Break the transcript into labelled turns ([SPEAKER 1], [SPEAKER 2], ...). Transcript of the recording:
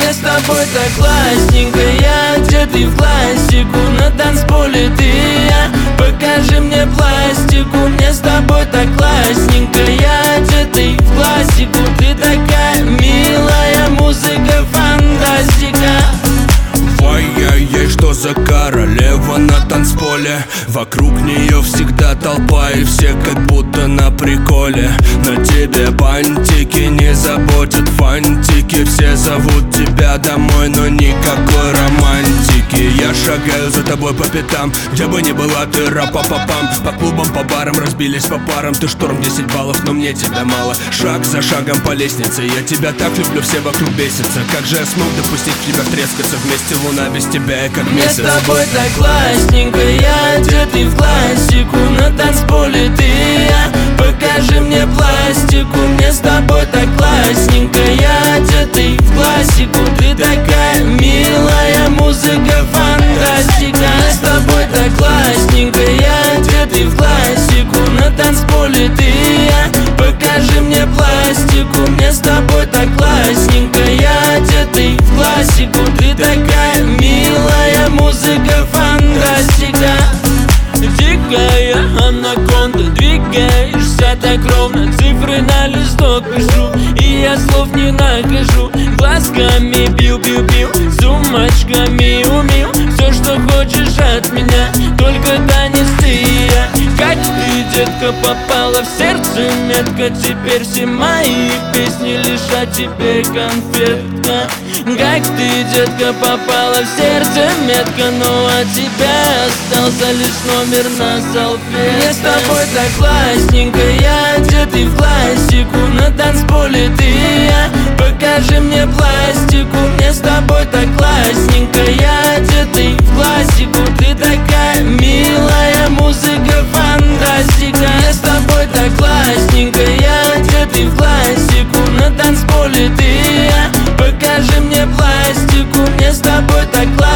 [SPEAKER 1] Мне с тобой так классненько, я одетый в классику. На танцполе ты и я, покажи мне пластику. Мне с тобой так классненько, я одетый в классику. Ты такая милая, музыка фантастика.
[SPEAKER 2] Ой-ой-ой, что за королева на танцполе? Вокруг нее всегда толпа, и все как будто на приколе. На тебе бантики, не заботят фантики. Все зовут тебя домой, но никакой романтики. Я шагаю за тобой по пятам, где бы ни была ты, ра-па-па-пам. По клубам, по барам, разбились по парам. Ты шторм 10 баллов, но мне тебя мало. Шаг за шагом по лестнице, я тебя так люблю, все вокруг бесятся. Как же я смог допустить в тебя трескаться? Вместе луна, без тебя я как месяц.
[SPEAKER 1] Мне с тобой так классненько, я одетый в классику. На танцполе ты и я, покажи мне пластику. Мне с тобой так классненько, я одетый в классику. Ты такая милая, музыка фантастика. Мне с тобой так классненько, я одетый в классику. На танцполе ты и я, покажи мне пластику. Мне с тобой так классненько, я одетый в классику. Ты такая милая, музыка фантастика. Дикая анаконда, двигаешься так ровно. Цифры на листок пишу, и я слов не нахожу. Глазками бил-бил-бил, сумочками умил. Все, что хочешь от меня, только танец ты и я. Как ты, детка, попала в сердце метко. Теперь все мои песни лишь о тебе конфетка. Как ты, детка, попала в сердце метко, но от тебя остался лишь номер на салфетке. Мне с тобой так классненько, я одетый в классику. На танцполе ты и я, покажи мне пластику. Мне с тобой так классненько, я одетый в классику. Ты такая милая, музыка фантастика. Мне с тобой так классненько, я одетый в классику. На танцполе ты и я, покажи мне пластику. Мне с тобой так классненько.